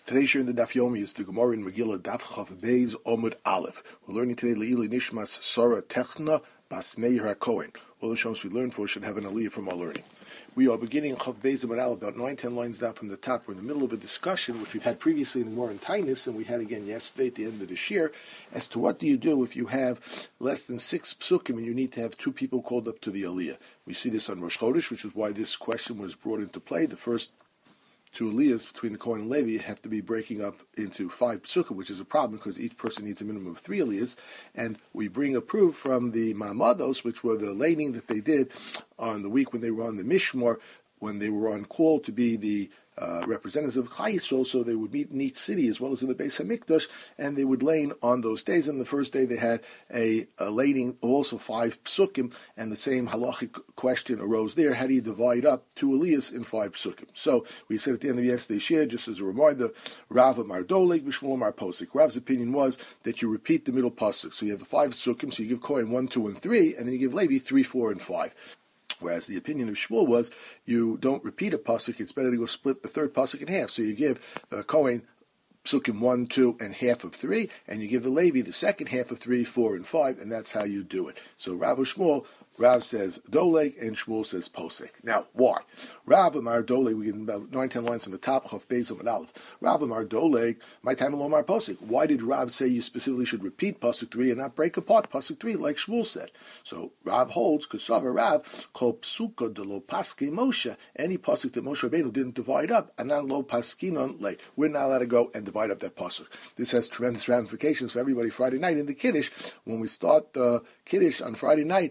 Today's share in the Daf Yomi is the Gemara in Megillah Daf Chav Beis Omud Aleph. We're learning today Le'ili Nishmas Sora Techna Bas Meir HaKohen. All the Shams we learn for should have an aliyah from our learning. We are beginning Chav Beis Omud Aleph, about 9-10 lines down from the top. We're in the middle of a discussion which we've had previously in the Gemara in Tainus, and we had again yesterday at the end of the shir, as to what do you do if you have less than 6 psukim and you need to have 2 people called up to the aliyah. We see this on Rosh Chodesh, which is why this question was brought into play. The first 2 aliyahs between the Kohen and Levi have to be breaking up into 5 psukim, which is a problem because each person needs a minimum of 3 aliyahs. And we bring a proof from the Ma'amados, which were the laning that they did on the week when they were on the Mishmar, when they were on call to be the representatives of Chai Yisrael, so they would meet in each city as well as in the Beis HaMikdash, and they would lane on those days. And the first day they had a laning of also 5 psukim, and the same halachic question arose there: how do you divide up 2 aliyahs in 5 psukim? So we said at the end of yesterday's shir, just as a reminder, Rav Amar Doleg v'Shmuel Amar Posek. Rav's opinion was that you repeat the middle pasuk. So you have the 5 psukim, so you give Kohen 1, 2, and 3, and then you give Levi 3, 4, and 5. Whereas the opinion of Shmuel was you don't repeat a pasuk; it's better to go split the third pasuk in half. So you give the Kohen psukim 1, 2, and half of 3, and you give the Levi the second half of 3, 4, and 5, and that's how you do it. So Rav Shmuel. Rav says Doleg and Shmuel says Posek. Now, why? Rav Amar Doleg, we get about 9-10 lines on the top of Beis Omud Aleph. Rav Amar Doleg, my time alone Amar Posek. Why did Rav say you specifically should repeat Pasuk 3 and not break apart Pasuk 3 like Shmuel said? So Rav holds, Kasava Rav, Kol Psuka de Lo Paske Moshe, any Pasuk that Moshe Rabbeinu didn't divide up, and not Lo Paskinon Lei. We're not allowed to go and divide up that Pasuk. This has tremendous ramifications for everybody Friday night in the Kiddush. When we start the Kiddush on Friday night,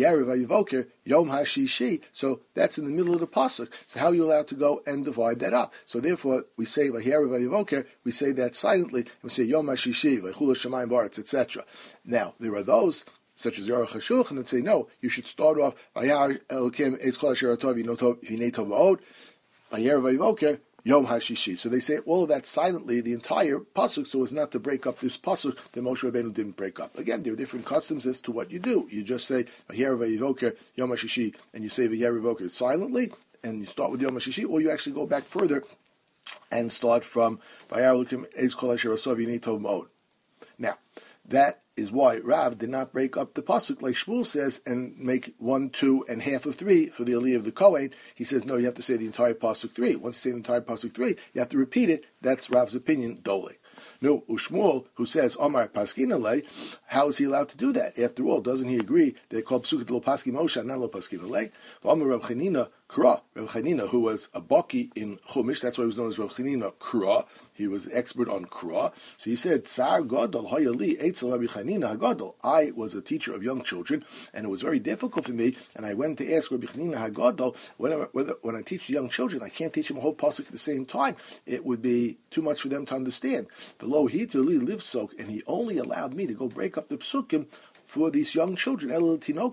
Yom HaShishi. So that's in the middle of the pasuk. So how are you allowed to go and divide that up? So therefore, we say Vayerav Vayivoker. We say that silently. And we say Yom HaShishi, Vaychula Shemayim Baretz, etc. Now there are those such as Yarach HaShulchan that say no. You should start off Vayar Elokim Ez Kol Asher Atov V'Hinei Tov Va'od Vayerav Vayivoker. Yom HaShishi. So they say all of that silently, the entire pasuk, so as not to break up this pasuk that Moshe Rabbeinu didn't break up. Again, there are different customs as to what you do. You just say Vayerav Vayivoker Yom HaShishi, and you say Vayerav Vayivoker silently, and you start with Yom HaShishi, or you actually go back further and start from Vayar Elokim Ez Kol Asher Asov V'Hinei Tov Va'od. Now, that is why Rav did not break up the pasuk like Shmuel says and make 1, 2, and half of 3 for the aliyah of the Kohen. He says no, you have to say the entire pasuk 3. Once you say the entire pasuk 3, you have to repeat it. That's Rav's opinion. Dole. No, Ushmuel, who says Omar Paskina Lei, how is he allowed to do that? After all, doesn't he agree they call psukim lo paski Moshe, not lo paskina Lei? Omar Rav Chanina Kra, Rav Chanina, who was a baki in Chumash, that's why he was known as Rav Chanina Kra. He was an expert on Kra. So he said, Tsar Gadol Hayali Eitzel Rabbi Chanina Hagadol. I was a teacher of young children, and it was very difficult for me. And I went to ask Rabbi Chanina Hagadol, when I teach young children, I can't teach them a whole pasuk at the same time. It would be too much for them to understand. Below he to live soak, and he only allowed me to go break up the psukim for these young children. I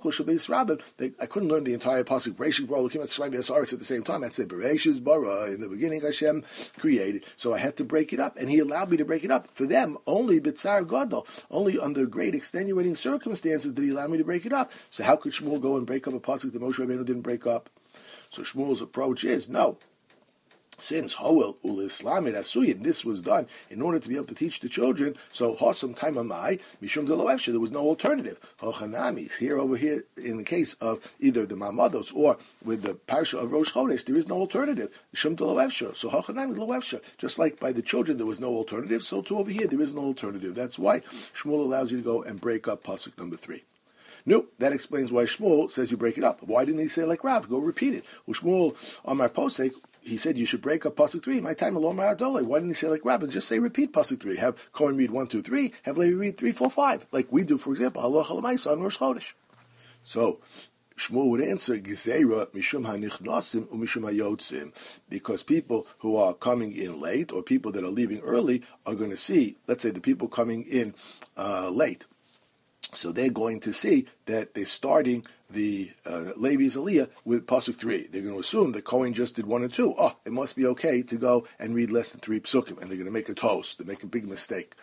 couldn't learn the entire pasuk Bereshis bara Elokim et Shemayim v'Haaretz at the same time. I'd say Bereshis bara, in the beginning Hashem created. So I had to break it up, and He allowed me to break it up for them only b'tzar gadol, only under great extenuating circumstances did He allow me to break it up. So how could Shmuel go and break up a pasuk that Moshe Rabbeinu didn't break up? So Shmuel's approach is no. Since Hoel ul Islamid Asuyid, this was done in order to be able to teach the children. So Hosam Taimamai Mishum Deloefsha, there was no alternative. Hochanami, here over here in the case of either the Mamados or with the Parsha of Rosh Chodesh, there is no alternative. Mishum Deloefsha. So Hochanami Deloefsha. Just like by the children there was no alternative, so too over here there is no alternative. That's why Shmuel allows you to go and break up pasuk number 3. No, that explains why Shmuel says you break it up. Why didn't he say like Rav? Go repeat it. Shmuel Amar Posek, he said you should break up pasuk 3. My time alone, my adole. Why didn't he say like Rav and just say repeat pasuk 3? Have Kohen read 1, 2, 3. Have Levi read 3, 4, 5, like we do, for example, Halacha L'Maisa on Rosh Chodesh. So Shmuel would answer Gzeira Mishum HaNichnasim uMishum HaYotzim, because people who are coming in late or people that are leaving early are going to see. Let's say the people coming in late. So they're going to see that they're starting the Levi's Aliyah with Pasuk 3. They're going to assume that Kohen just did 1 and 2. It must be okay to go and read less than 3 psukim, and they're going to make a toast. They make a big mistake.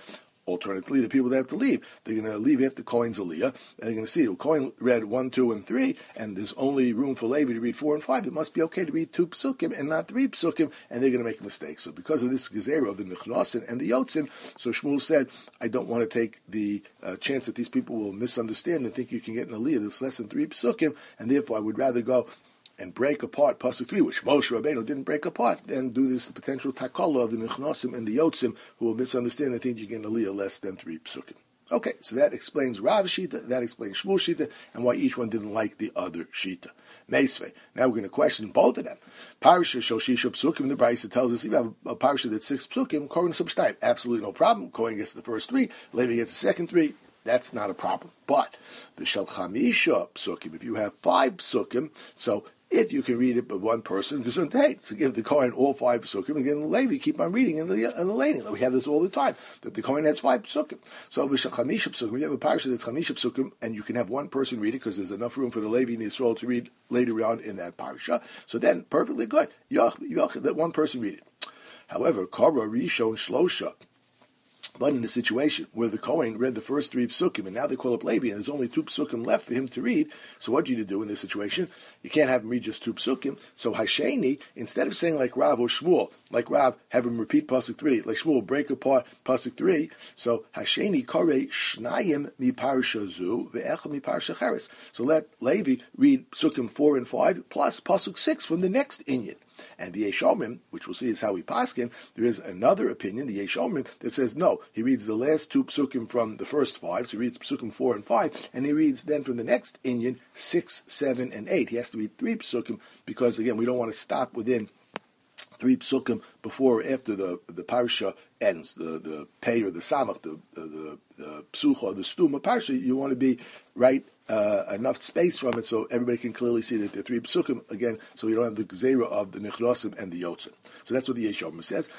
Alternatively, the people that have to leave, they're going to leave after Kohen's Aliyah, and they're going to see Kohen read 1, 2, and 3, and there's only room for Levi to read 4 and 5. It must be okay to read 2 psukim and not 3 psukim, and they're going to make a mistake. So because of this gezerah of the Nichnasin and the Yotzin, so Shmuel said, I don't want to take the chance that these people will misunderstand and think you can get an Aliyah that's less than 3 psukim, and therefore I would rather go and break apart Pasuk 3, which Moshe Rabbeinu didn't break apart, then do this potential takala of the Nichnasim and the Yotzim who will misunderstand and think you can Aliyah less than 3 psukim. Okay, so that explains Rav Shita, that explains Shmuel Shita, and why each one didn't like the other Shita. Meisvei. Now we're going to question both of them. Parsha Shoshisha Psukim, the Brisa tells us, if you have a Parsha that's 6 Psukim, Kohen Subshtayim, absolutely no problem. Kohen gets the first 3, Levi gets the second 3. That's not a problem. But the Shel Chamisha Psukim, if you have 5 Psukim, so if you can read it by one person, because to give the Kohen all 5 psukim, again, the Levi keep on reading in the laning. We have this all the time, that the Kohen has 5 psukim. So if chamisha psukim, you have a parsha that's chamisha psukim, and you can have one person read it, because there's enough room for the Levi and Yisrael to read later on in that parsha, so then, perfectly good. Let one person read it. However, Korah, Rishon, Shlosha, but in the situation where the Kohen read the first 3 psukim, and now they call up Levi, and there's only 2 psukim left for him to read, so what do you do in this situation? You can't have him read just 2 psukim. So Hasheni, instead of saying like Rav or Shmuel, like Rav, have him repeat pasuk 3, like Shmuel, break apart pasuk 3, so Hasheni kore shnayim mi parsha zu ve'echa mi parsha cheres. So let Levi read psukim 4 and 5, plus pasuk 6 from the next inyan. And the Yeshomim, which we'll see is how we paskin, there is another opinion, the Yeshomim, that says no. He reads the last 2 psukim from the first 5, so he reads psukim 4 and 5, and he reads then from the next inyan 6, 7, and 8. He has to read 3 psukim because again we don't want to stop within 3 psukim before or after the parsha ends, the pei or the samach, the psucha or the stuma parsha. You want to be right enough space from it so everybody can clearly see that there are 3 psukim again, so you don't have the gzeira of the nichnasim and the yotzim. So that's what the Yeshomim says.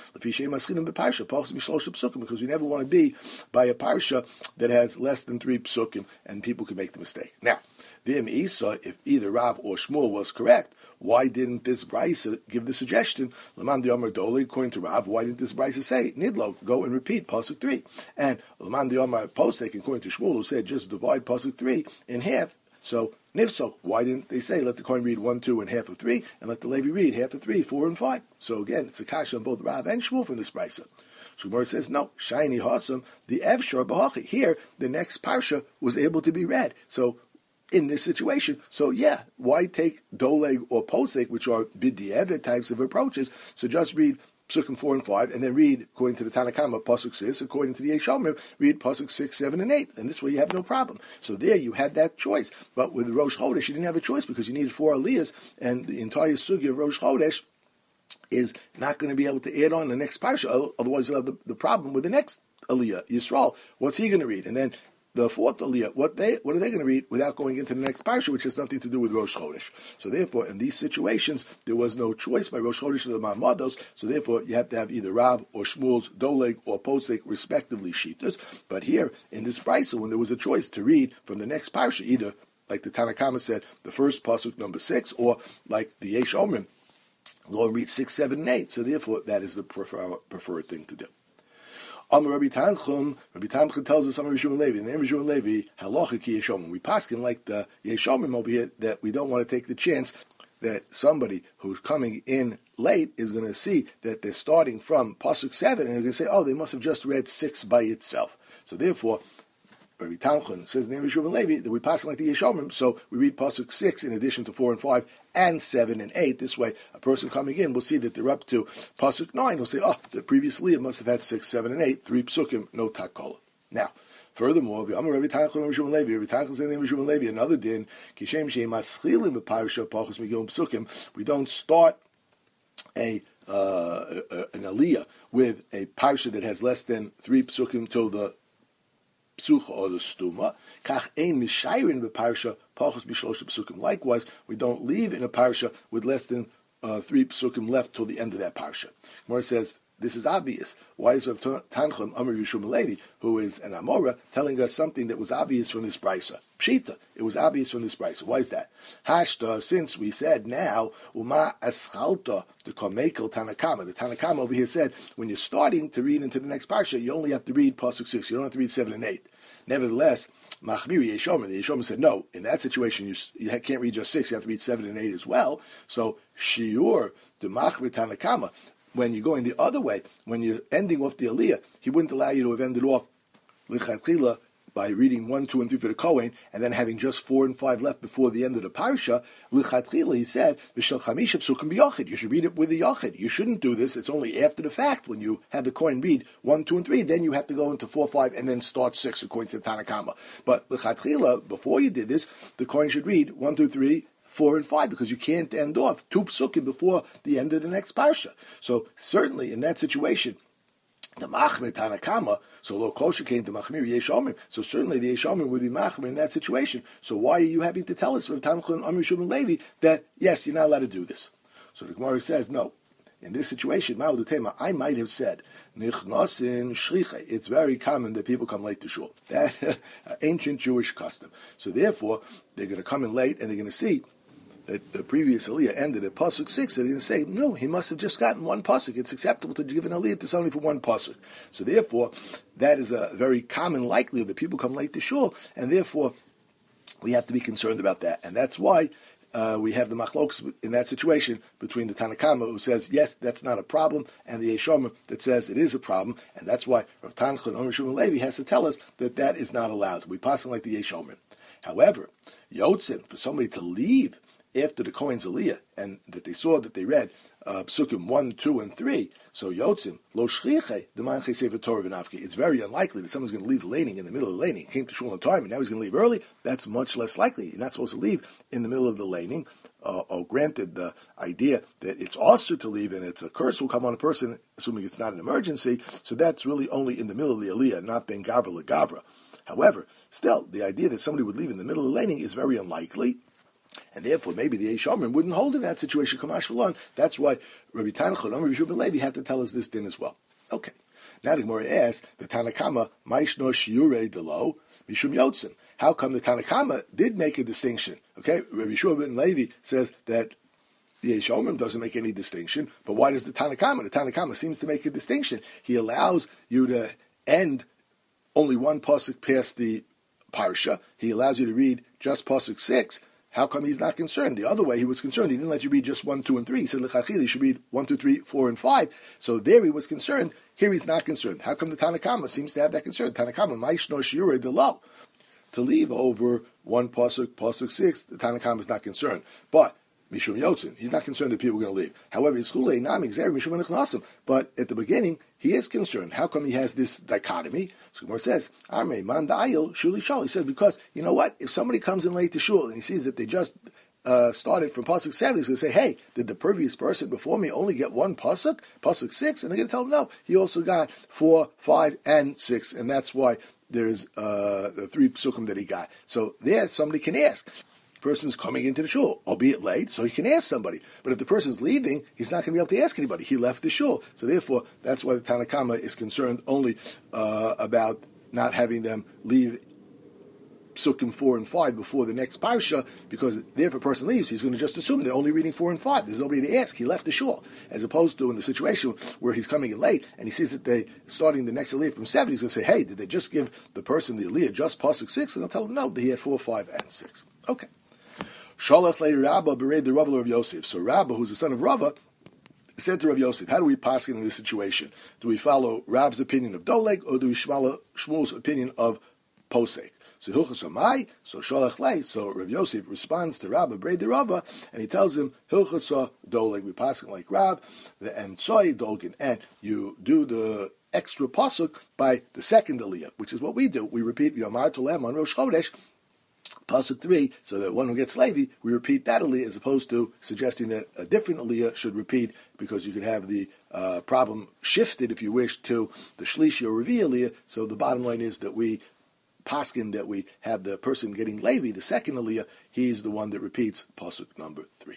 Because we never want to be by a parsha that has less than 3 psukim, and people can make the mistake. Now, V'im Isa, if either Rav or Shmuel was correct, why didn't this Brisa give the suggestion? Laman Diomar Doli, according to Rav, why didn't this Brisa say Nidlo, go and repeat pasuk 3? And Laman Diomar Posek, according to Shmuel, who said just divide pasuk 3 in half. So Nifso, why didn't they say let the Kohen read 1, 2, and half of 3, and let the Levi read half of 3, 4, and 5? So again, it's a kasha on both Rav and Shmuel from this Brisa. Shmuel says no. Shiny Hasam, the Evshar B'Hachi. Here, the next parsha was able to be read. So in this situation, so yeah, why take Doleg or Posek, which are B'di'evet types of approaches? So just read Psukim 4 and 5, and then read, according to the Tanakama, Pasuk 6, according to the Yeshomim, read Pasuk 6, 7, and 8. And this way you have no problem. So there you had that choice. But with Rosh Chodesh, you didn't have a choice because you needed 4 Aliyahs, and the entire sugya of Rosh Chodesh is not going to be able to add on the next parsha. Otherwise you'll have the problem with the next Aliyah, Yisrael. What's he going to read? And then the 4th Aliyah, what are they going to read without going into the next parsha, which has nothing to do with Rosh Chodesh? So therefore, in these situations, there was no choice by Rosh Chodesh or the Ma'amados, so therefore you have to have either Rav or Shmuel's Doleg or Posek, respectively, Shitas. But here, in this Brisa, when there was a choice to read from the next parsha, either, like the Tanakama said, the first pasuk number 6, or like the Yesh Omrim, go and read 6, 7, and 8. So therefore, that is the preferred thing to do. Rabbi Tanchum tells us, Rabbi Shimon Levi, and then Rabbi Shimon Levi, halacha ki Yeshomim. We paskin like the Yeshomim over here, that we don't want to take the chance that somebody who's coming in late is going to see that they're starting from pasuk 7, and they're going to say, oh, they must have just read 6 by itself. So therefore, Rabbi Tanchum says in the name of Shimon Levi that we pass like the Yeshomim, so we read pasuk 6 in addition to 4 and 5 and 7 and 8. This way, a person coming in will see that they're up to pasuk 9. Will say, oh, the previous Leah must have had 6, 7, and 8, 3 psukim, no takola. Now, furthermore, Rabbi Tanchum and Shimon Levi, Rabbi Tanchum says in the name of Shimon Levi, another din, kishem sheim maschilim b'parsha pachos migilum psukim. We don't start an aliyah with a parsha that has less than 3 psukim till the psucha or the stuma. Kach ein mishayrin b'parsha pachos b'shlosh psukim. Likewise, we don't leave in a parsha with less than 3 psukim left till the end of that parsha. Gemara says this is obvious. Why is Rav Tanchum Amar Yishum Levi, who is an Amora, telling us something that was obvious from this brisa? Pshita, it was obvious from this brisa. Why is that? Hashta, since we said now, Uma Aschalta, the Komekel Tanakama. The Tanakama over here said, when you're starting to read into the next parsha, you only have to read Pasuk 6. You don't have to read 7 and 8. Nevertheless, Machmiri Yeshomer, the Yeshomer said, no, in that situation, you can't read just 6, you have to read 7 and 8 as well. So, Shiur, the Machmir Tanakama, when you're going the other way, when you're ending off the Aliyah, he wouldn't allow you to have ended off Lichatchila by reading 1, 2, and 3 for the Kohen, and then having just 4 and 5 left before the end of the Parsha. Lichatchila, he said, V'shel Chamisha Psukim b'Yochid. You should read it with the Yochid. You shouldn't do this. It's only after the fact when you have the Kohen read 1, 2, and 3. Then you have to go into 4, 5, and then start 6 according to the Tanakama. But Lichatchila, before you did this, the Kohen should read 1, 2, 3, 4 and 5, because you can't end off 2 psukim before the end of the next parsha. So certainly in that situation, the Machmir Tanakama, so Lo Kosher came to Machmir Yeshomim, so certainly the Yeshomim would be Machmir in that situation. So why are you having to tell us, Rav Tanchum Amar Yishum Levi, that yes, you're not allowed to do this? So the Gemara says, no. In this situation, Ma'udutema, I might have said, Nichnasin Shlicha. It's very common that people come late to shul. That ancient Jewish custom. So therefore, they're going to come in late and they're going to see that the previous Aliyah ended at Pasuk 6, they're going to say, no, he must have just gotten one Pasuk. It's acceptable to give an Aliyah to somebody for one Pasuk. So therefore, that is a very common likelihood that people come late to shul, and therefore, we have to be concerned about that. And that's why we have the machloks in that situation between the Tanakama, who says, yes, that's not a problem, and the Yeshomer that says it is a problem, and that's why Rav Tanchum Amar Yishum Levi has to tell us that that is not allowed. We pass like the Yeshomer. However, Yotzin, for somebody to leave after the Kohen's Aliyah, and that they saw that they read Psukim 1, 2, and 3, so Yotzim, Lo Shliche, the Manche Sefer Torah V'Nafki. It's very unlikely that someone's going to leave the laning in the middle of the laning. He came to shul on time, and now he's going to leave early. That's much less likely. You're not supposed to leave in the middle of the laning. Granted, the idea that it's also to leave and it's a curse will come on a person, assuming it's not an emergency, so that's really only in the middle of the Aliyah, not being Gavra L'Gavra. However, still, the idea that somebody would leave in the middle of the laning is very unlikely. And therefore, maybe the Yeshomer wouldn't hold in that situation. Kamash V'lon. That's why Rabbi Tanchum Amar Yishum Levi had to tell us this din as well. Okay. Now the Gemara asks, the Tanakama, Maishno Shiurei Delo, Mishum Yotzim. How come the Tanakama did make a distinction? Okay, Rabbi Yeshua ben Levi says that the Yeshomer doesn't make any distinction, but why does the Tanakama? The Tanakama seems to make a distinction. He allows you to end only one pasuk past the parsha. He allows you to read just pasuk 6. How come he's not concerned? The other way he was concerned. He didn't let you read just 1, 2, and 3. He said, L'chachil, you should read 1, 2, 3, 4, and 5. So there he was concerned. Here he's not concerned. How come the Tanakama seems to have that concern? Tanakama, Maishno Shiurei Delo. To leave over one pasuk 6, the Tanakama is not concerned. But Mishum Yotzin, he's not concerned that people are going to leave. However, but at the beginning, he is concerned. How come he has this dichotomy? So Gemara says, Arme man da'ayil shuli shal. He says, because, you know what? If somebody comes in late to shul and he sees that they just started from pasuk 7, he's going to say, hey, did the previous person before me only get one pasuk 6? And they're going to tell him, no, he also got 4, 5, and 6. And that's why there's the 3 psukim that he got. So there, somebody can ask. Person's coming into the shul, albeit late, so he can ask somebody. But if the person's leaving, he's not going to be able to ask anybody. He left the shul. So therefore, that's why the Tanakama is concerned only about not having them leave Psukim 4 and 5 before the next parsha, because there if a person leaves, he's going to just assume they're only reading 4 and 5. There's nobody to ask. He left the shul. As opposed to in the situation where he's coming in late and he sees that they starting the next Aliyah from 7, he's going to say, hey, did they just give the person the Aliyah just pasuk 6? And they'll tell him, no, he had 4, 5, and 6. Okay. Shalach le Rabba bereid the Rava of Yosef. So Rabba, who's the son of Rava, said to Rav Yosef, how do we paskin in this situation? Do we follow Rav's opinion of Doleg, or do we follow Shmuel's opinion of Posek? So Hilchas Amai, so Shalach le. So Rav Yosef responds to Rabba bereid the Rava, and he tells him, Hilchas Doleg, we paskin like Rav, and Soy Dolgin, and you do the extra pasuk by the second Aliyah, which is what we do. We repeat Yomar Tolem on Rosh Chodesh, Pasuk 3, so that one who gets Levi, we repeat that Aliyah, as opposed to suggesting that a different Aliyah should repeat, because you could have the problem shifted, if you wish, to the Shlishi or Revi Aliyah. So the bottom line is that we paskin, that we have the person getting Levi, the second Aliyah, he's the one that repeats Pasuk number 3.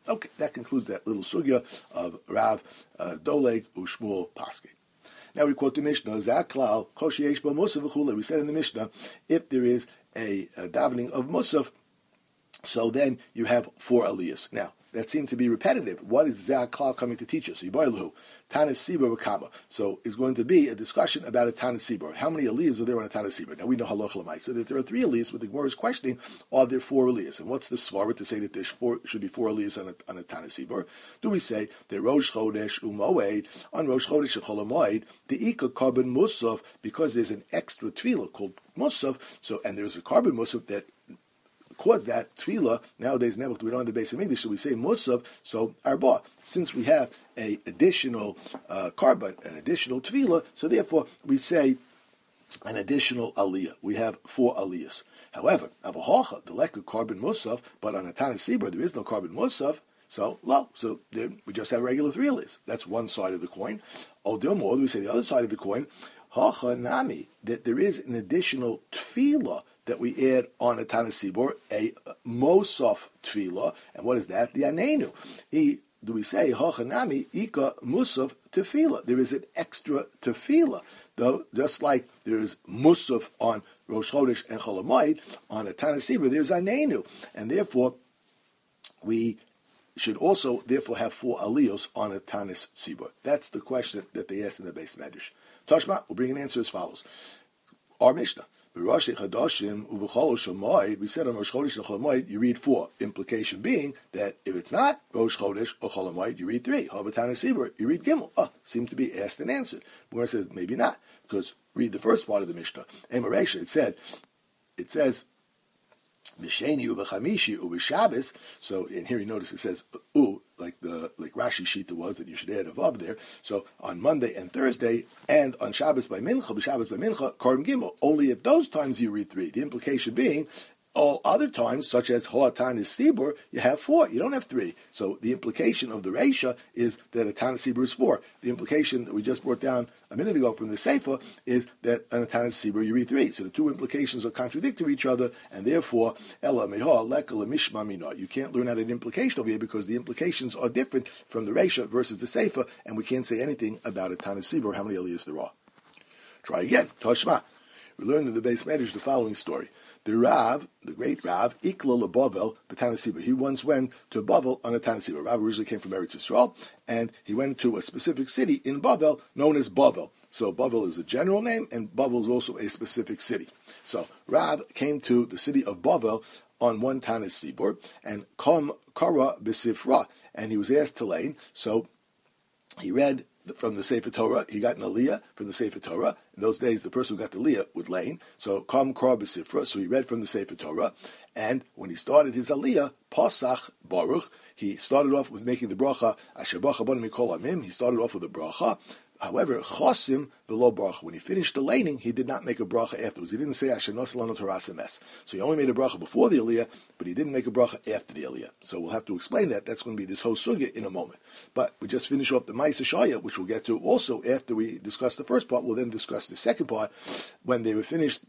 Okay, that concludes that little sugya of Rav Doleg Ushmuel Paske. Now we quote the Mishnah, Zaklal, Koshi Yeshba Musaf V'chule. We said in the Mishnah, if there is a davening of Musaf, so then you have 4 aliyahs. Now, that seemed to be repetitive. What is Zaklal coming to teach us? Yiboilu, Tanis Sibur V'kama. So it's going to be a discussion about a Tanis Sibur. How many aliyahs are there on a Tanis Sibur? Now we know halacha l'maisa that there are 3 aliyahs, but the Gemara is questioning, are there 4 aliyahs? And what's the svara to say that there should be 4 aliyahs on a Tanis Sibur? Do we say that Rosh Chodesh Umoed, on Rosh Chodesh and Chol Hamoed, the Ika Carbon Musaf, because there's an extra tefillah called Musaf, so, and there's a carbon Musaf that caused that tefillah. Nowadays, we don't have the base of English, so we say Musaf, so Arba. Since we have an additional carbon, an additional tefillah, so therefore we say an additional aliyah. We have 4 aliyahs. However, Avahocha, the lack of carbon Musaf, but on a Tanis Sibur, there is no carbon Musaf, so low. So there, we just have regular 3 aliyahs. That's one side of the coin. Odilmor, we say the other side of the coin, Hacha Nami, that there is an additional tefillah that we add on a Tanis Sibur, a Mosaf tefillah, and what is that? The Anenu. Do we say Hachanami Ika Musaf tefillah? There is an extra tefillah, though. Just like there is Musaf on Rosh Chodesh and Chol Hamoed, on a Tanis Sibur there's Anenu, and therefore we should also therefore have 4 aliyos on a Tanis Sibur. That's the question that they asked in the base Medrash. Toshma will bring an answer as follows. Our Mishnah. We said on Rosh Chodesh and Chol Hamoed you read 4. Implication being that if it's not Rosh Chodesh or Chol Hamoed, you read 3. Tanis Sibur, you read Gimel. Seemed to be asked and answered. Gemara says maybe not, because read the first part of the Mishnah. Emaresha, it says Misheni uv'chamishi uv'shabbos. So in here you notice it says like Rashi Shita was that you should add a vav there. So on Monday and Thursday and on Shabbos by Mincha, b'Shabbos by Mincha, Korban Gimel. Only at those times you read 3. The implication being all other times, such as Tanis Sibur, you have 4. You don't have 3. So the implication of the Reisha is that a Tanis Sibur is 4. The implication that we just brought down a minute ago from the Seifa is that on a Tanis Sibur you read 3. So the 2 implications are contradictory to each other, and therefore Ela Meha Lekala Mishma Mina. You can't learn out an implication over here because the implications are different from the Reisha versus the Seifa, and we can't say anything about a Tanis Sibur, how many aliyahs there are. Try again. Toshma. We learned in the base Medrash the following story. The Rav, the great Rav, Ikla LeBavel, Tanis Sibur. He once went to Bavel on a Tanis Sibur. Rav originally came from Eretz Yisrael, and he went to a specific city in Bavel known as Bavel. So Bavel is a general name, and Bavel is also a specific city. So Rav came to the city of Bavel on one Tanis Sibur, and Kom Kara B'Sifra, and he was asked to lane. So he read from the Sefer Torah. He got an aliyah from the Sefer Torah. In those days, the person who got the aliyah would lane. So Kam Kra B'Sifra. So he read from the Sefer Torah. And when he started his aliyah, Pasach Baruch, he started off with making the bracha, Asher Bacha B'Nim Mikol Amim. He started off with a bracha. However, Chosim below bracha. When he finished the laning, he did not make a bracha afterwards. He didn't say Asher Nosalano Tarasemes. So he only made a bracha before the aliyah, but he didn't make a bracha after the aliyah. So we'll have to explain that. That's going to be this whole sugya in a moment. But we just finish off the Ma'aseh Shaya, which we'll get to also after we discuss the first part. We'll then discuss the second part when they were finished.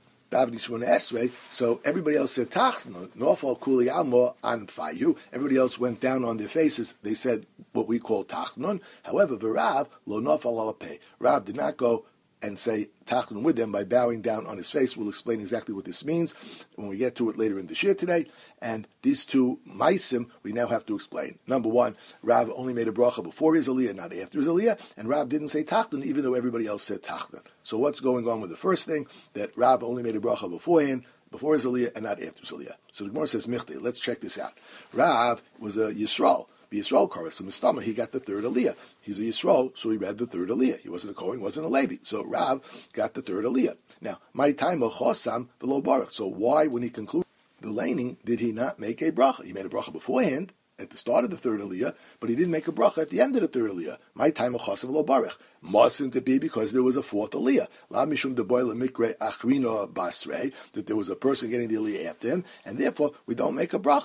So everybody else said Tachnon, Nofal Kuli Amo Anfayu. Everybody else went down on their faces. They said what we call Tachnon. However, V'Rav Lo Nofal Alapei. Rav did not go and say Tachnon with them by bowing down on his face. We'll explain exactly what this means when we get to it later in the shir today. And these 2 maisim we now have to explain. Number 1, Rav only made a bracha before his aliyah, not after his aliyah, and Rav didn't say Tachnon even though everybody else said Tachnon. So what's going on with the first thing? That Rav only made a bracha beforehand, before his aliyah, and not after his aliyah. So the Gemara says Michte. Let's check this out. Rav was a Yisrael. Yisrael Koros, so Mistama, he got the 3rd aliyah. He's a Yisrael, so he read the 3rd aliyah. He wasn't a Kohen, wasn't a Levi. So Rav got the 3rd aliyah. Now, my time Chosam v'lo baruch. So why, when he concluded the laning, did he not make a bracha? He made a bracha beforehand, at the start of the 3rd aliyah, but he didn't make a bracha at the end of the 3rd aliyah. My time Chosam v'lo baruch. Mustn't it be because there was a 4th aliyah? La mishum deboy lemikre achrino basrei, that there was a person getting the aliyah after him, and therefore we don't make a bracha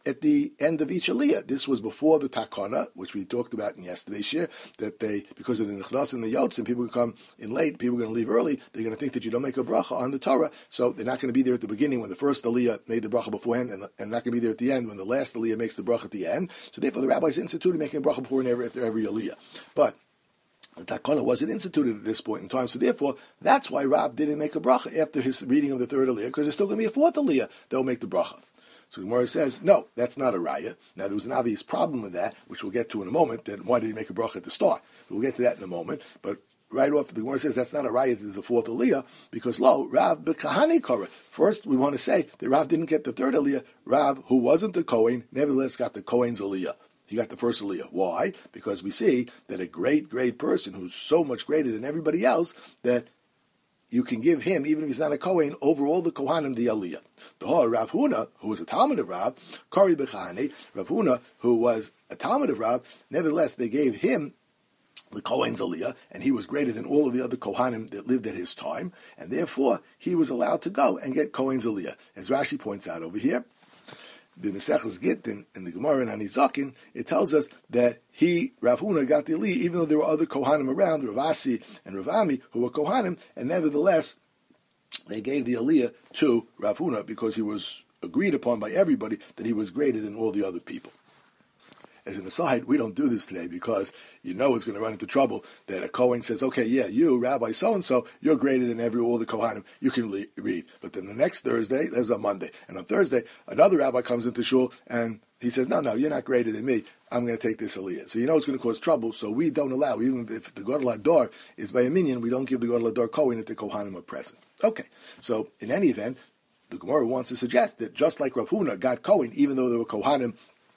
at the end of each aliyah. This was before the takana, which we talked about in yesterday's year, that because of the nichnas and the yotzim, people who come in late, people are going to leave early, they're going to think that you don't make a bracha on the Torah, so they're not going to be there at the beginning when the first aliyah made the bracha beforehand, and not going to be there at the end when the last aliyah makes the bracha at the end. So therefore the rabbis instituted making a bracha before and after every aliyah. But the takana wasn't instituted at this point in time, so therefore that's why Rav didn't make a bracha after his reading of the third aliyah, because there's still going to be a fourth aliyah that will make the bracha. So the Gemara says, no, that's not a raya. Now, there was an obvious problem with that, which we'll get to in a moment. Then why did he make a bracha at the start? We'll get to that in a moment. But right off, the Gemara says that's not a raya. There's a fourth aliyah because Rav bekahani korah. First, we want to say that Rav didn't get the third aliyah. Rav, who wasn't a Kohen, nevertheless got the Kohen's aliyah. He got the first aliyah. Why? Because we see that a great, great person who's so much greater than everybody else that you can give him, even if he's not a Kohen, over all the Kohanim, the Aliyah. The Rav Huna, who was a Talmud of Rav, Kari Bechani, Rav Huna, who was a Talmud of Rav, nevertheless, they gave him the Kohen's Aliyah, and he was greater than all of the other Kohanim that lived at his time, and therefore, he was allowed to go and get Kohen's Aliyah. As Rashi points out over here, the Maseches Gittin in the Gemara and Hanizakin, it tells us that Rav Huna, got the Aliyah, even though there were other Kohanim around, Rav Asi and Rav Ami, who were Kohanim, and nevertheless, they gave the Aliyah to Rav Huna because he was agreed upon by everybody that he was greater than all the other people. As an aside, we don't do this today because it's going to run into trouble that a Kohen says, okay, yeah, you, Rabbi so-and-so, you're greater than all the Kohanim, you can read. But then the next Thursday, there's a Monday. And on Thursday, another rabbi comes into shul and he says, no, you're not greater than me. I'm going to take this aliyah. So it's going to cause trouble, so we don't allow, even if the Gadol Hador is by a minyan, we don't give the Gadol Hador Kohen if the Kohanim are present. Okay, so in any event, the Gemara wants to suggest that just like Rav Huna got Kohen, even though there were Kohanim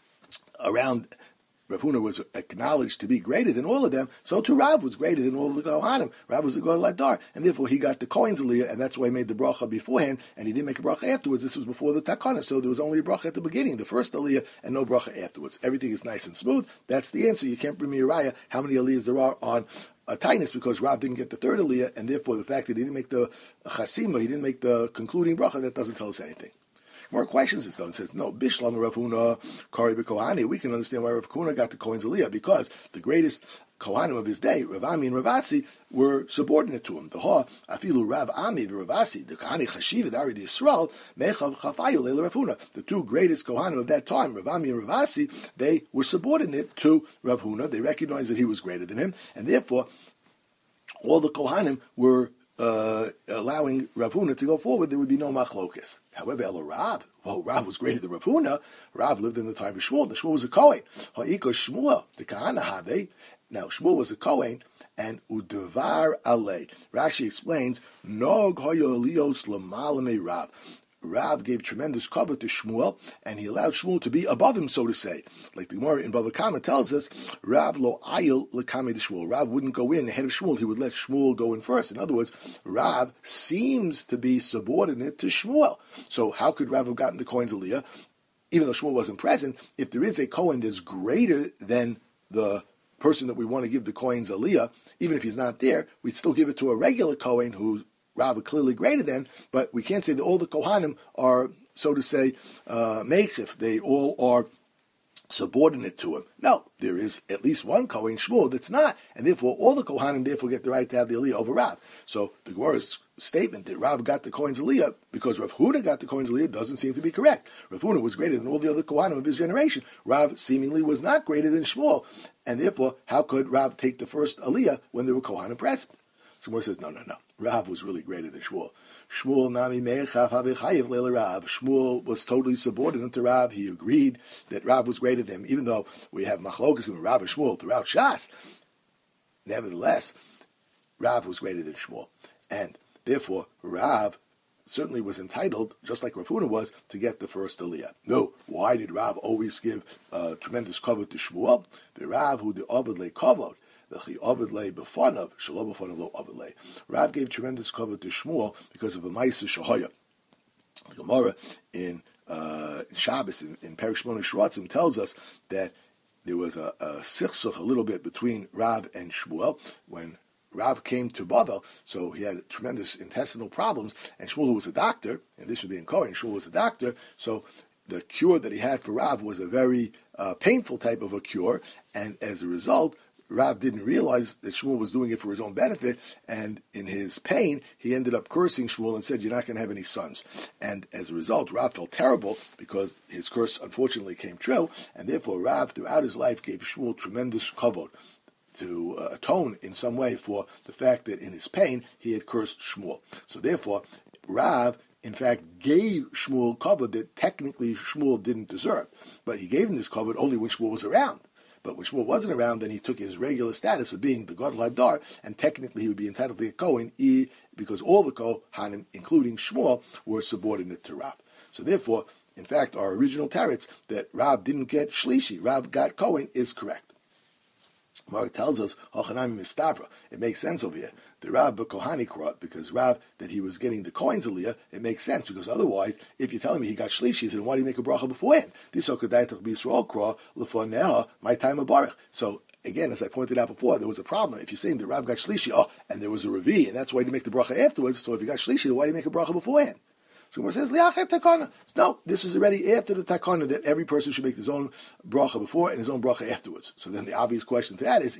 around, Rav Huna was acknowledged to be greater than all of them, so too Rav was greater than all of the Kohanim. Rav was the Gadol Hador, and therefore he got the Kohen's aliyah, and that's why he made the bracha beforehand, and he didn't make a bracha afterwards. This was before the takana, so there was only a bracha at the beginning, the first aliyah, and no bracha afterwards. Everything is nice and smooth. That's the answer. You can't bring me a raya how many aliyahs there are on a tainus, because Rav didn't get the third aliyah, and therefore the fact that he didn't make the chasima, he didn't make the concluding bracha, that doesn't tell us anything. More questions is done. It says, no, Bishlam Rav Huna, Kari B'Kohani. We can understand why Rav Huna got the Kohen's aliyah, because the greatest Kohanim of his day, Rav Ami and Rav Asi, were subordinate to him. The Afilu Rav Ami and Rav Asi, the Kohani Chashiv, Dari the Yisrael, Mechav Chafayu Leila Rav Huna. The two greatest Kohanim of that time, Rav Ami and Rav Asi, they were subordinate to Rav Huna. They recognized that he was greater than him, and therefore, all the Kohanim were allowing Rav Huna to go forward. There would be no machlokes. However, Rav was greater than Rav Huna. Rav lived in the time of Shmuel. The Shmuel was a Kohen. Ha'iko Shmuel, the Kahana Habe. Now, Shmuel was a Kohen, and Udevar Alei. Rashi explains, Nog Hoyo Elios Lamalame Rav. Rav gave tremendous cover to Shmuel, and he allowed Shmuel to be above him, so to say. Like the Gemara in Bava Kama tells us, Rav lo ayil lekame de Shmuel. Rav wouldn't go in ahead of Shmuel. He would let Shmuel go in first. In other words, Rav seems to be subordinate to Shmuel. So how could Rav have gotten the Kohen's aliyah, even though Shmuel wasn't present? If there is a Kohen that's greater than the person that we want to give the Kohen's aliyah, even if he's not there, we still give it to a regular Kohen who's Rav clearly greater than, but we can't say that all the Kohanim are, so to say, meichif. They all are subordinate to him. No, there is at least one Kohen, Shmuel, that's not, and therefore all the Kohanim therefore get the right to have the aliyah over Rav. So the Gemara's statement that Rav got the Kohen's aliyah because Rav Huna got the Kohen's aliyah doesn't seem to be correct. Rav Huna was greater than all the other Kohanim of his generation. Rav seemingly was not greater than Shmuel, and therefore how could Rav take the first aliyah when there were Kohanim present? So Gemara says, no. Rav was really greater than Shmuel. Shmuel nami mechav habechayev leila Rav. Shmuel was totally subordinate to Rav. He agreed that Rav was greater than him, even though we have machlokas in Rav and Shmuel throughout Shas. Nevertheless, Rav was greater than Shmuel, and therefore Rav certainly was entitled, just like Rav Huna was, to get the first aliyah. No, why did Rav always give tremendous cover to Shmuel? The Rav who the Ovid le kavod. Rav gave tremendous cover to Shmuel because of the Ma'aseh Shahaya. The Gemara in Shabbos, in Perek Shmona Shratzim, tells us that there was a sichsuch a little bit between Rav and Shmuel when Rav came to Bavel, so he had tremendous intestinal problems, and Shmuel was a doctor, and this would be in Kohen, Shmuel was a doctor, so the cure that he had for Rav was a very painful type of a cure, and as a result, Rav didn't realize that Shmuel was doing it for his own benefit, and in his pain, he ended up cursing Shmuel and said, "You're not going to have any sons." And as a result, Rav felt terrible because his curse unfortunately came true, and therefore Rav, throughout his life, gave Shmuel tremendous kavod to atone in some way for the fact that in his pain he had cursed Shmuel. So therefore, Rav, in fact, gave Shmuel kavod that technically Shmuel didn't deserve, but he gave him this kavod only when Shmuel was around. But when Shmuel wasn't around, then he took his regular status of being the Gadol Hadar, and technically he would be entitled to a Kohen, because all the Kohanim, including Shmuel, were subordinate to Rav. So therefore, in fact, our original teretz that Rav didn't get Shlishi, Rav got Kohen, is correct. Mark tells us, it makes sense over here. The Rav Kohani Krot, because Rav, that he was getting the coins aliyah, it makes sense, because otherwise, if you're telling me he got Shlishi, then why do you make a bracha beforehand? This Okadaitach B'Yisrael Krot, Lefoneha, my time of Baruch. So, again, as I pointed out before, there was a problem. If you're saying the Rav got Shlishi, and there was a Revi, and that's why you make the bracha afterwards, so if you got Shlishi, then why do you make a bracha beforehand? So Gemara says, Liachet takana. No, this is already after the takana that every person should make his own bracha before and his own bracha afterwards. So then the obvious question to that is,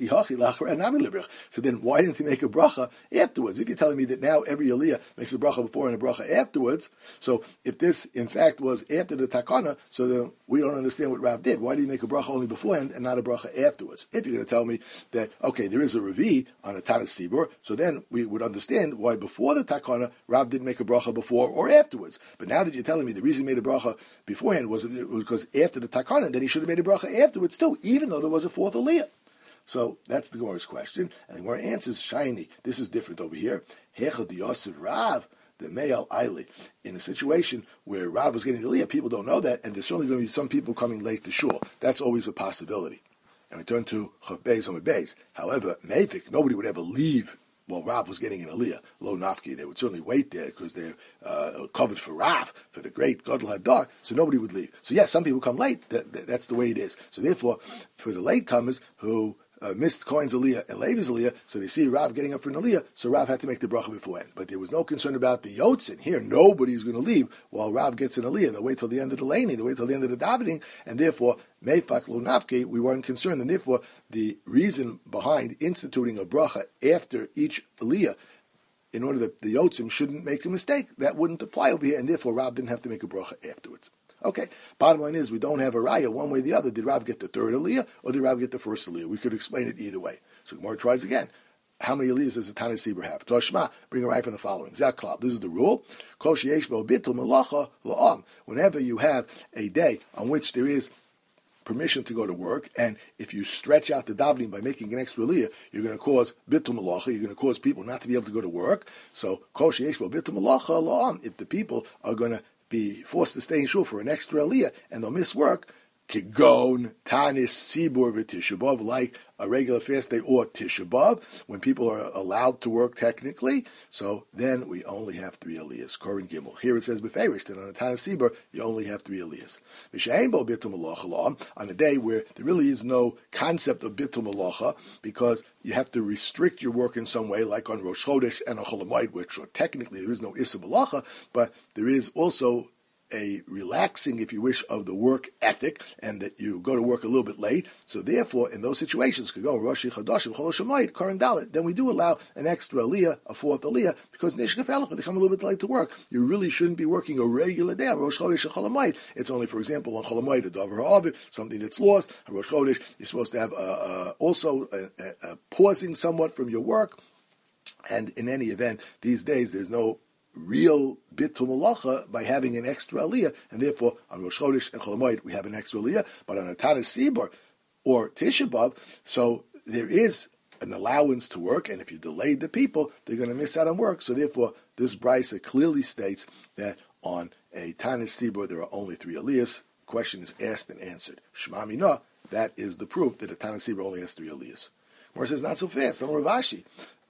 so then why didn't he make a bracha afterwards? If you're telling me that now every aliyah makes a bracha before and a bracha afterwards, so if this in fact was after the takana, so then we don't understand what Rav did. Why did he make a bracha only beforehand and not a bracha afterwards? If you're going to tell me that, okay, there is a revi on a Tanis Tibur, so then we would understand why before the takana, Rav didn't make a bracha before or afterwards. But now that you're telling me the reason he made a bracha beforehand was because after the takana, then he should have made a bracha afterwards too, even though there was a fourth aliyah. So that's the Gemara's question, and the Gemara answers shiny. This is different over here. Hechad Yosef Rav the Meyal Eili. In a situation where Rav was getting the aliyah, people don't know that, and there's certainly going to be some people coming late to shul. That's always a possibility. And we turn to Chav Beis Amud Beis. However, Meifik, nobody would ever leave while Rav was getting an aliyah, lo nafki. They would certainly wait there because they're covered for Rav, for the great Gadol Hadar, so nobody would leave. So yes, some people come late. That's the way it is. So therefore, for the latecomers who missed Kohen's aliyah and Levi's aliyah, so they see Rav getting up for an aliyah, so Rav had to make the bracha beforehand. But there was no concern about the yotzin. Here, nobody's going to leave while Rav gets an aliyah. They'll wait till the end of the laning, they'll wait till the end of the davening, and therefore, meifak lo nafki, we weren't concerned, and therefore, the reason behind instituting a bracha after each aliyah, in order that the yotzim shouldn't make a mistake, that wouldn't apply over here, and therefore Rav didn't have to make a bracha afterwards. Okay, bottom line is we don't have a raya one way or the other. Did Rav get the third aliyah or did Rav get the first aliyah? We could explain it either way. So Gemara tries again. How many aliyahs does the Tanis Tibur have? Toshma, bring a raya from the following. Zaklab, this is the rule. Kol sheyesh bo bitul melacha la'am. Whenever you have a day on which there is permission to go to work, and if you stretch out the davening by making an extra aliyah, you're going to cause bitul malacha, you're going to cause people not to be able to go to work. So, kol sheyesh bo bitul malacha la'am. If the people are going to be forced to stay in shul for an extra aliyah and they'll miss work, kigon tanis sibur v'tisha b'av, like a regular fast day or tisha b'av, when people are allowed to work technically. So then we only have 3 aliyahs. Korin Gimel. Here it says beferish that on a tanis sibur you only have 3 aliyahs. V'shein bo bitul malacha on a day where there really is no concept of bitul malacha because you have to restrict your work in some way, like on Rosh Chodesh and a Chol Hamoed, which technically there is no issa malacha, but there is also a relaxing, if you wish, of the work ethic, and that you go to work a little bit late. So therefore, in those situations, could go Rosh Chodashim, Chol Hamoed, Koren Dalet, then we do allow an extra aliyah, a fourth aliyah, because Nishka Felach, they come a little bit late to work. You really shouldn't be working a regular day on Rosh Chodesh and Chol Hamoed. It's only, for example, on Chol Hamoed, a Dover Ha'avid, something that's lost. On Rosh Chodesh, you're supposed to have also pausing somewhat from your work. And in any event, these days, there's no real bitul malacha by having an extra aliyah, and therefore on Rosh Chodesh and Chol Hamoed we have an extra aliyah, but on a Tanis Sibur or Tisha B'av, so there is an allowance to work, and if you delayed the people, they're going to miss out on work. So therefore, this brisa clearly states that on a Tanis Sibur there are only 3 aliyahs. Question is asked and answered. Shema Mina, that is the proof that a Tanis Sibur only has 3 aliyahs. More says not so fast. I'm Ravashi.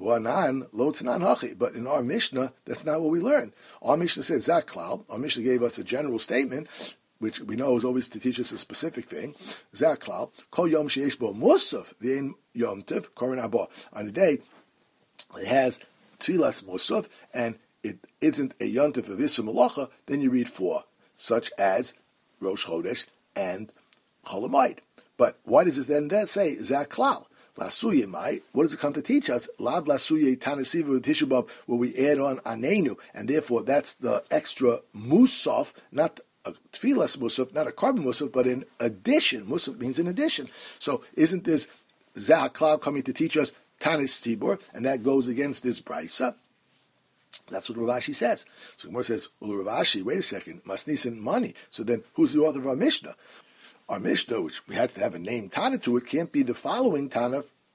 But in our Mishnah, that's not what we learn. Our Mishnah says Zaklal. Our Mishnah gave us a general statement, which we know is always to teach us a specific thing. Zaklal. Kol yom sheyesh bo musaf v'ein yom tiv korin haba. On a day it has tfilas musaf and it isn't a yom tiv of Issa Malacha, then you read 4, such as Rosh Chodesh and Chol Hamoed. But why does it then say Zeh Klal? Lasuye mai. What does it come to teach us? Lav lasuye tanasiva Tisha B'Av, where we add on anenu, and therefore that's the extra musaf, not a tfilas musaf, not a carbon musaf, but in addition. Musaf means in addition. So isn't this Zeh Klal coming to teach us Tanis Tzibor, and that goes against this brisa? That's what Rav Ashi says. So Gemara says, well, Rav Ashi, wait a second, Masnisin money. So then, who's the author of our Mishnah? Our Mishnah, which we had to have a name Tana to it, can't be the following Tana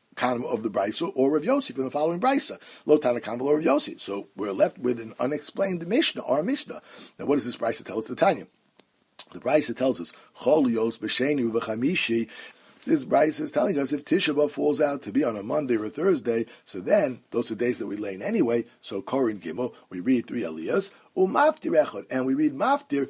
of the Brisa or Rav Yossi from the following Brisa. Lo Tana Kana or Rav Yossi. So we're left with an unexplained Mishnah, our Mishnah. Now, what does this Brisa tell us? The Tanya. The Brisa tells us, Chol Yos B'Sheni U'V'Chamishi. This Brisa is telling us if Tisha B'Av falls out to be on a Monday or a Thursday, so then those are days that we lane anyway. So Korin Gimel, we read 3 aliyahs, U'Maftir Echad, and we read Maftir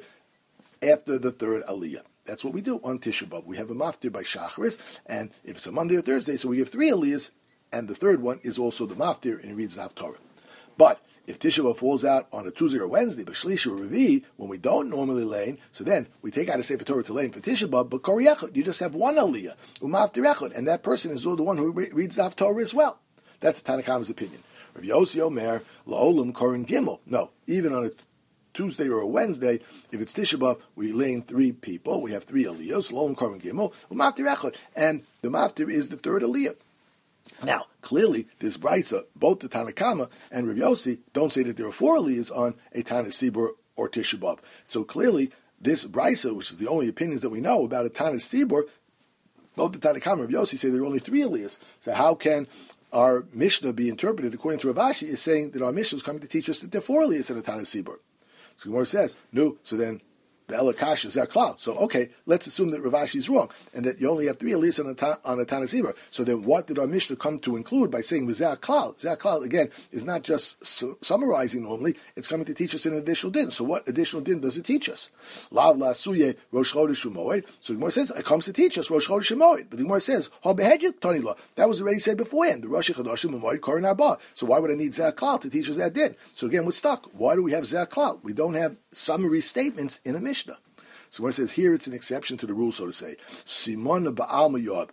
after the 3rd aliyah. That's what we do on Tisha B'Av. We have a Maftir by Shacharis, and if it's a Monday or Thursday, so we have 3 aliyahs, and the 3rd one is also the Maftir, and he reads the Haftarah. But if Tisha B'Av falls out on a Tuesday or Wednesday, but Shlish or Revi, when we don't normally lane, so then we take out a Sefer Torah to lane for Tisha B'Av, but Kori Echad, you just have one aliyah, U'Maftir Echad, and that person is the one who reads the Haftarah as well. That's Tanakama's opinion. Rav Yossi Omer, La'olam Korin Gimel. No, even on a Tuesday or a Wednesday, if it's Tisha B'Av, we lane 3 people, we have 3 aliyahs, La'olam Korin Gimel, U'Maftir Echad, and the Maftir is the 3rd aliyah. Now, clearly, this Brisa, both the Tanakama and Rav Yossi, don't say that there are 4 aliyahs on a Tanis Tzibor or Tisha B'Av. So clearly, this Brisa, which is the only opinions that we know about a Tanis Tzibor, both the Tanakama and Rav Yossi say there are only 3 aliyahs. So how can our Mishnah be interpreted according to Rav Ashi is saying that our Mishnah is coming to teach us that there are 4 aliyahs in a Tanis Tzibor? So Gemara says, no, so then the Elakash is Klal. So, okay, let's assume that Rav Ashi is wrong, and that you only have 3 aliyahs on a Tanis Tzibor. So then what did our Mishnah come to include by saying Zeh Klal? Zeh Klal, again, is not just summarizing normally, it's coming to teach us an additional din. So what additional din does it teach us? Lav la'asuye Rosh Chodesh U'Moed. So the Gemara says, it comes to teach us Rosh Chodesh U'Moed. But the Gemara says, Ha behedjit Tanila. That was already said beforehand. The Rosh Chodesh U'Moed Korin Arba. So why would I need Zeh Klal to teach us that din? So again, we're stuck. Why do we have Zeh Klal? We don't have summary statements in a Mishnah. So when it says here, it's an exception to the rule, so to say. Simon ba'alma yod.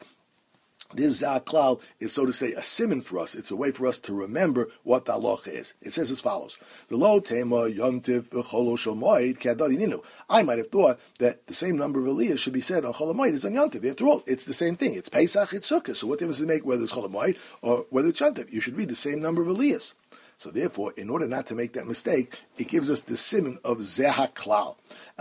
This Zeh Klal is, so to say, a simon for us. It's a way for us to remember what the halacha is. It says as follows: the lo tema yontiv v'cholo shomoid ke'adadininu. I might have thought that the same number of aliyahs should be said on Chol Hamoed as on Yontiv. After all, it's the same thing. It's Pesach, it's Sukkah. So what difference does it make whether it's Chol Hamoed or whether it's Yontiv? You should read the same number of aliyahs. So therefore, in order not to make that mistake, it gives us the simon of Zeh Klal.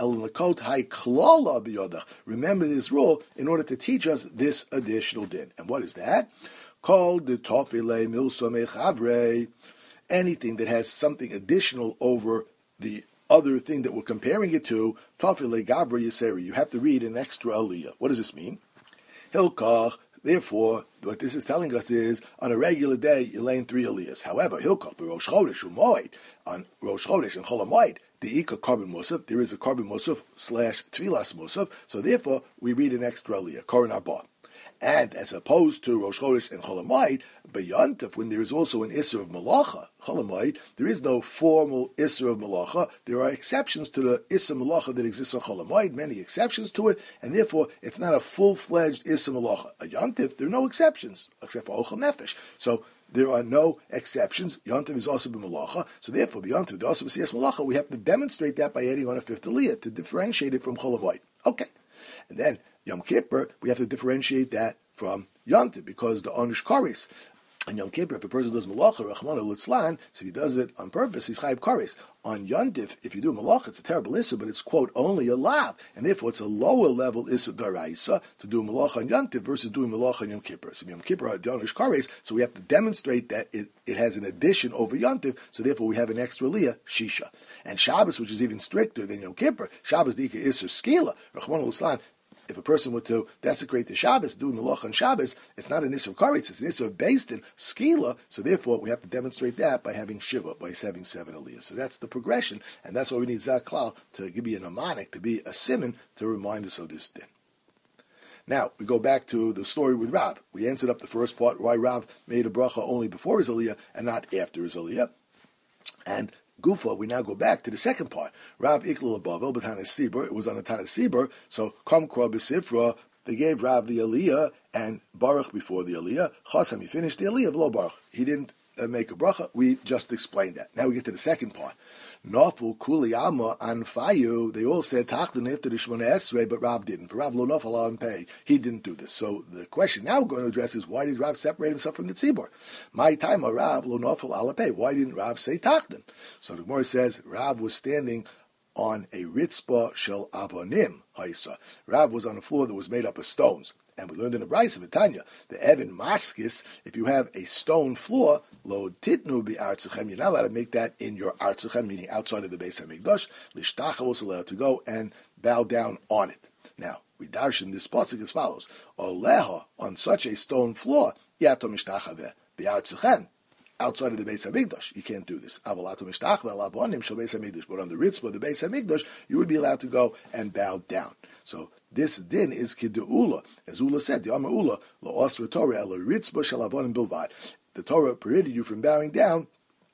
Remember this rule in order to teach us this additional din. And what is that? Called the Tofile Milsome Chavre. Anything that has something additional over the other thing that we're comparing it to, Tofile Gavra Yiseri. You have to read an extra aliyah. What does this mean? Hilkach. Therefore, what this is telling us is, on a regular day, you lane 3 aliyahs. However, Hilkach, Rosh Chodesh, U'Moed, on Rosh Chodesh and Chol Hamoed, the Ika Carbon Musaf, there is a Carbon Musaf / Tfilas Musaf, so therefore, we read an extra aliyah, Korin Arba. And as opposed to Rosh Chodesh and Chol Hamoed, B'Yontif, when there is also an Isser of Malacha, Chol Hamoed, there is no formal Isser of Malacha. There are exceptions to the Isser Malacha that exists on Chol Hamoed, many exceptions to it, and therefore it's not a full-fledged Isser Malacha. A Yontif, there are no exceptions, except for Ochel Nefesh. So there are no exceptions. Yontif is also b'malacha, so therefore b'yontif, there also b'siyas malacha. We have to demonstrate that by adding on a 5th aliyah to differentiate it from Chol Hamoed. Okay, and then Yom Kippur, we have to differentiate that from Yontif, because the Onish Karis. On Yom Kippur, if a person does Malacha, Rachmana Litzlan, so if he does it on purpose, he's Chayiv Karis. On Yontif, if you do Malacha, it's a terrible Issa, but it's, quote, only a lav, and therefore it's a lower level Issa Daraisa to do Malacha on Yontif versus doing Malacha on Yom Kippur. So Yom Kippur, the Onish Karis, so we have to demonstrate that it has an addition over Yontif, so therefore we have an extra Liyah, Shisha. And Shabbos, which is even stricter than Yom Kippur, Shabbos, the Ika Issa Skila, Rachmana Litzlan, if a person were to desecrate the Shabbos, do Melach on Shabbos, it's not an issue of Karetz, it's an issue of based in Skila, so therefore we have to demonstrate that by having Shiva, by having 7 aliyahs. So that's the progression, and that's why we need Zeh Klal to be a mnemonic, to be a simon, to remind us of this din. Now, we go back to the story with Rav. We answered up the first part, why Rav made a bracha only before his aliyah and not after his aliyah. And Gufa, we now go back to the second part. Rav Ikla Bavel, B'Tanas Sibur, it was on the Tanas Sibur, so Kom Kra B'Sifra, they gave Rav the Aliyah and Baruch before the Aliyah. Chasam, he finished the Aliyah, V'lo Baruch. He didn't make a bracha. We just explained that. Now we get to the second part. Naful Kuli Alma and Fayu, they all said Tachdin after the Shemona Esrei, but Rav didn't. For Rav Lo Nafal and Pei, he didn't do this. So the question now we're going to address is, why did Rav separate himself from the Tzibor? My time, Rav Lo Nafal Ala Pei. Why didn't Rav say Tachdin? So the Gemara says Rav was standing on a ritzpah shel avonim haisa. Rav was on a floor that was made up of stones. And we learned in the Brayso of Tanya, the Evan Maskis, if you have a stone floor, lo titnu bi artzuchem, you're not allowed to make that in your artzuchem, meaning outside of the Beis HaMikdash. Lishtacha was allowed to go and bow down on it. Now, we darshan this pasuk as follows: Oleha, on such a stone floor, yato mishtacha bi artzuchem. Outside of the Beis HaMikdash, you can't do this. But on the Ritzvah of the Beis HaMikdash, you would be allowed to go and bow down. So this din is Kiddu'ula. As Ula said, the Amar Ula, Lo Osra Torah, Ela Ritzvah Shel Avonim Bilvad. The Torah prohibited you from bowing down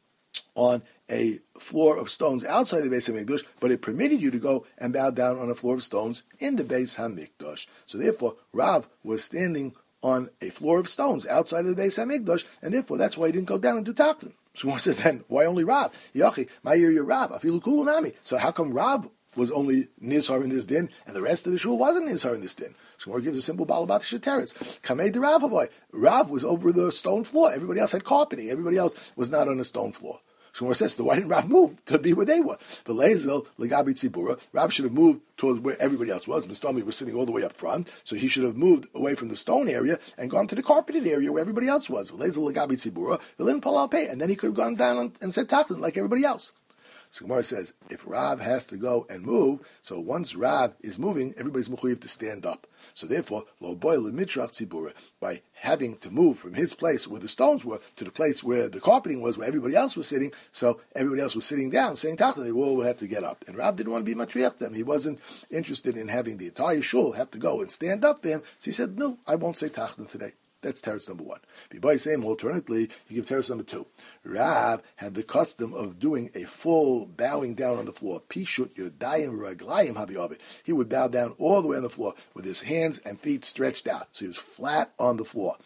on a floor of stones outside the Beis HaMikdash, but it permitted you to go and bow down on a floor of stones in the Beis HaMikdash. So therefore, Rav was standing on a floor of stones outside of the Beis HaMikdash, and therefore that's why he didn't go down and do Tachdin. So one says, then why only Rav? Yachi, Ma'ir your Rav, Afilu Kulunami. So how come Rav was only Nizhar in this din, and the rest of the shul wasn't Nizhar in this din? So Gemara gives a simple balabat sheteretz. Kamei de Rav Avoy. Rav was over the stone floor. Everybody else had carpeting. Everybody else was not on a stone floor. So Gemara says, so why didn't Rav move to be where they were? The Lezel, Legabi Tzibura, Rav should have moved towards where everybody else was. Mistami was sitting all the way up front, so he should have moved away from the stone area and gone to the carpeted area where everybody else was. Lezel, Legabi Tzibura, Velin Palal Pei, and then he could have gone down and said Tachlin like everybody else. So Gemara says, if Rav has to go and move, so once Rav is moving, everybody's mechuyev to stand up. So therefore, lo boy lemitrach tzibura, by having to move from his place where the stones were to the place where the carpeting was, where everybody else was sitting, so everybody else was sitting down, saying tachlis, they all had to get up. And Rav didn't want to be matriach them. He wasn't interested in having the entire shul have to go and stand up for him. So he said, no, I won't say tachlis today. That's teretz number one. By saying alternately, you give teretz number two. Rav had the custom of doing a full bowing down on the floor. Pishut yodayim raglayim habiyavid. He would bow down all the way on the floor with his hands and feet stretched out. So he was flat on the floor.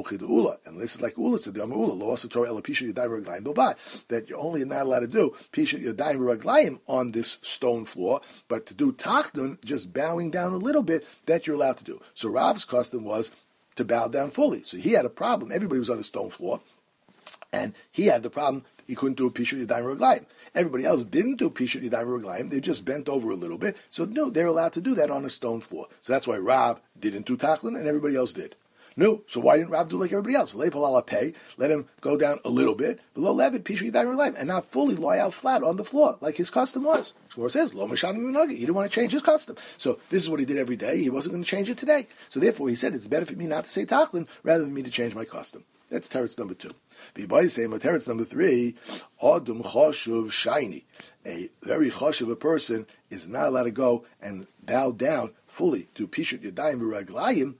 And this is like Ula said, the Amar Ula, lo asa Torah ela pishut yodayim raglayim bilbad. That you're only not allowed to do pishut yodayim raglayim on this stone floor, but to do tachdun, just bowing down a little bit, that you're allowed to do. So Rav's custom was to bow down fully. So he had a problem. Everybody was on a stone floor, and he had the problem. He couldn't do a Pishut Yadayim Raglayim. Everybody else didn't do Pishut Yadayim Raglayim. They just bent over a little bit. So no, they're allowed to do that on a stone floor. So that's why Rav didn't do Tachlin, and everybody else did. No, so why didn't Rav do like everybody else? Let him go down a little bit, below Levit, Pishut Yadayim Raglayim, and not fully lie out flat on the floor, like his custom was. Shmuel says, Lo Mashanim Minagi. He didn't want to change his custom. So this is what he did every day. He wasn't going to change it today. So therefore he said, it's better for me not to say Tachlin, rather than me to change my custom. That's teretz number two. V'yibai say, teretz number three, Adum Choshuv Shiny. A very choshuv a person is not allowed to go and bow down fully to Pishut Yadayim V'Raglayim,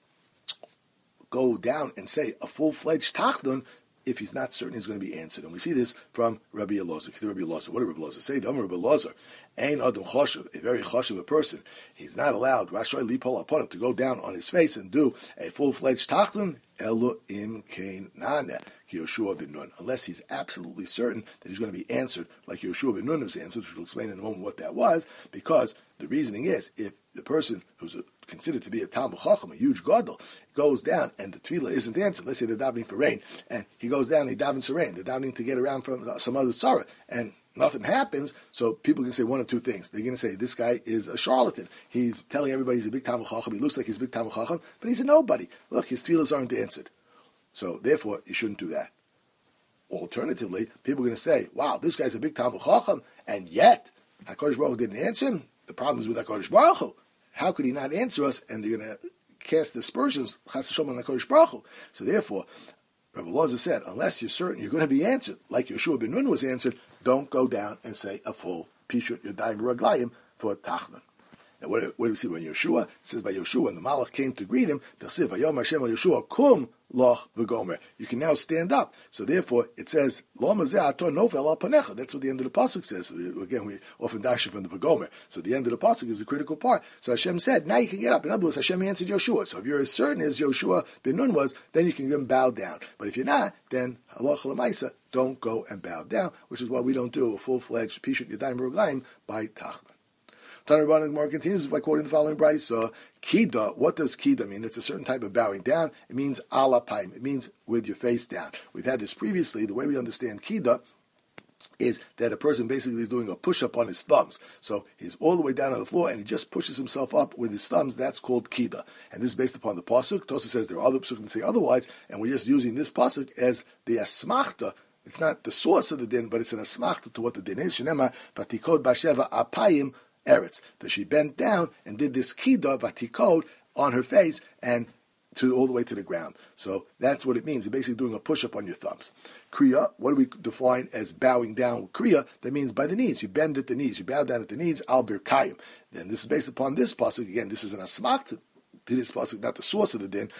go down and say a full-fledged Tachlin, if he's not certain he's going to be answered. And we see this from Rabbi Elazar. What did Rabbi Elazar say? Rabbi Elazar, Ein Adam Choshev, a very Choshev a person. He's not allowed, Rashoy Lipol upon him, to go down on his face and do a full-fledged Tachlin, Elo im Kain Nane, Ki Yoshua ben Nun, unless he's absolutely certain that he's going to be answered like Yoshua ben Nun was answered, which we'll explain in a moment what that was, because the reasoning is, if the person who's considered to be a Talmud Chacham, a huge gadol, goes down and the tefillah isn't answered, let's say they're davening for rain, and he goes down and he davens for rain, they're davening to get around from some other tzara, and nothing happens, so people can say one of two things. They're going to say, this guy is a charlatan. He's telling everybody he's a big Talmud Chacham, he looks like he's a big Talmud Chacham, but he's a nobody. Look, his tefillahs aren't answered. So therefore, you shouldn't do that. Alternatively, people are going to say, wow, this guy's a big Talmud Chacham, and yet, HaKadosh Baruch Hu didn't answer him. The problem is with HaKadosh Baruch Hu. How could he not answer us? And they're going to cast aspersions, Chas V'Shalom, on HaKadosh Baruch Hu. So therefore, Rabbi Elazar said, unless you're certain you're going to be answered, like Yoshua ben Nun was answered, don't go down and say a full Pishut Yadayim Raglayim for Tachlin. Now, what do we see when Yeshua? It says by Yeshua, when the Malach came to greet him, Vayom Hashem Yeshua, kum loch v'gomer. You can now stand up. So therefore, it says, Lo mazeh ato nofel al panecha. That's what the end of the pasuk says. Again, we often dash it from the v'gomer. So the end of the pasuk is the critical part. So Hashem said, now you can get up. In other words, Hashem answered Yeshua. So if you're as certain as Yeshua ben Nun was, then you can even bow down. But if you're not, then halacha l'maisa, don't go and bow down, which is why we don't do a full-fledged pishut yadayim v'roglayim by tachman. Tana Rabbanan Gemara continues by quoting the following brayso. Kida, what does kida mean? It's a certain type of bowing down. It means alapaim. It means with your face down. We've had this previously. The way we understand kida is that a person basically is doing a push-up on his thumbs. So he's all the way down on the floor and he just pushes himself up with his thumbs. That's called kida. And this is based upon the pasuk. Tosa says there are other pasukim that say otherwise, and we're just using this pasuk as the asmachta. It's not the source of the din, but it's an asmachta to what the din is. Shenema vatikod basheva apayim eretz. That she bent down and did this kida vatikod on her face and to all the way to the ground. So that's what it means. You're basically doing a push-up on your thumbs. Kriya, what do we define as bowing down? Kriya, that means by the knees. You bend at the knees. You bow down at the knees. Al birkayim. Then this is based upon this pasuk. Again, this is an asmak to this pasuk, not the source of the din.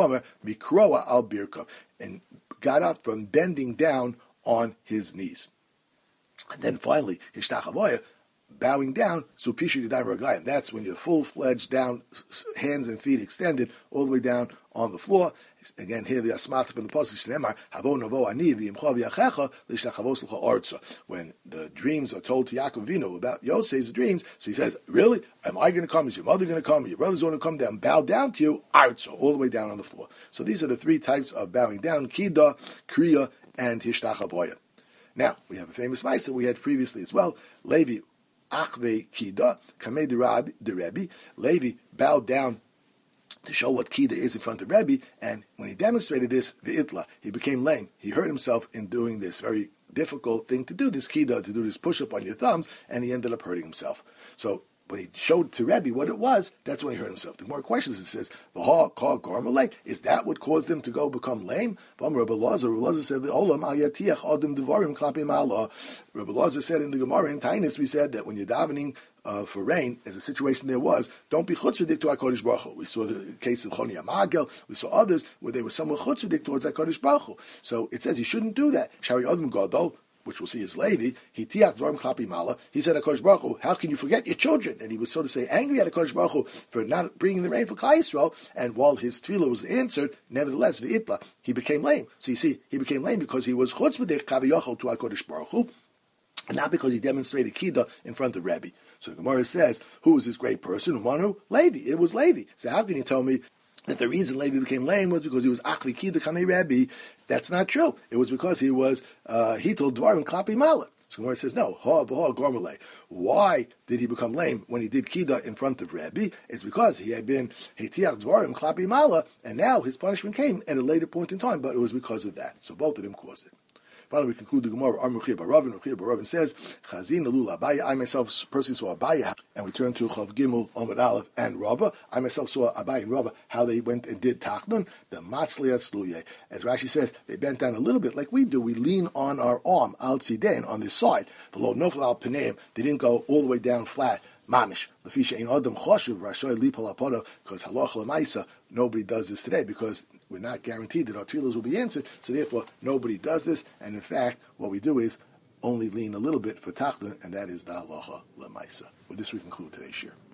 Mikroa al birka, and got up from bending down on his knees. And then finally, hishtachavoya, bowing down, so pishu yadayim v'raglayim. That's when you're full-fledged down, hands and feet extended, all the way down on the floor. Again, here the asmachta from the pasuk shneimar havo novo ani v'yimcha v'yachecha l'shtachavos l'cha arza. When the dreams are told to Yaakov Avinu about Yosef's dreams, so he says, "Really? Am I going to come? Is your mother going to come? Your brother's going to come down? Bow down to you, arza, all the way down on the floor." So these are the three types of bowing down: kida, kriya, and hishtachavoya. Now we have a famous ma'aseh we had previously as well. Levi achve kida kamei de Rebbe. Levi bowed down to show what kida is in front of Rebbe, and when he demonstrated this, v'itla, he became lame. He hurt himself in doing this very difficult thing to do, this kida, to do this push-up on your thumbs, and he ended up hurting himself. So when he showed to Rebbe what it was, that's when he hurt himself. The more questions, it says, "V'ha kol gormalei." Is that what caused him to go become lame? Rabbi Lazar said, "Olam al yatiach adam devarim klapim Allah." Rabbi Lazar said in the Gemara in Tainus, we said that when you're davening for rain, as a situation there was, don't be chutzvahdik to HaKadosh Baruch Hu. We saw the case of Choni Amagel. We saw others where they were somewhat chutzvahdik towards HaKadosh Baruch Hu. So it says you shouldn't do that. Shari Adam Gadol, which we'll see is Levi, he said, HaKadosh Baruch Hu, how can you forget your children? And he was, so to say, angry at HaKadosh Baruch Hu for not bringing the rain for Klal Yisrael, and while his tefillah was answered, nevertheless, v'itla, he became lame. So you see, he became lame because he was chutzpah kaviyachol to HaKadosh Baruch Hu, and not because he demonstrated kida in front of Rebbe. So the Gemara says, who was this great person? Who? Levi. It was Levi. So how can you tell me that the reason Levi became lame was because he was achvi kida kamei Rebbe? That's not true. It was because he was he told dvarim klapi mala. So Gemara says, no, why did he become lame when he did kida in front of Rebbe? It's because he had been hetiach dvarim klapi mala, and now his punishment came at a later point in time, but it was because of that. So both of them caused it. Finally, we conclude the Gemara. Ruchia Baravin says, Chazin Alul Abaya. I myself personally saw Abaya, and we turn to Chav Gimel, Omid Aleph, and Rava. I myself saw Abaya and Rava, how they went and did Tachnun, the Matzliat Sluye. As Rashi says, they bent down a little bit like we do. We lean on our arm, Al Tzidein, on this side. Below Nofel Al Paneim, they didn't go all the way down flat. Mamish. Lefisha ein adam choshuv rashoy lipol apodo, because halach l'maisa, nobody does this today because we're not guaranteed that our tefillos will be answered. So therefore, nobody does this. And in fact, what we do is only lean a little bit for tachnun, and that is the halacha l'maisa. With this, we conclude today's shir.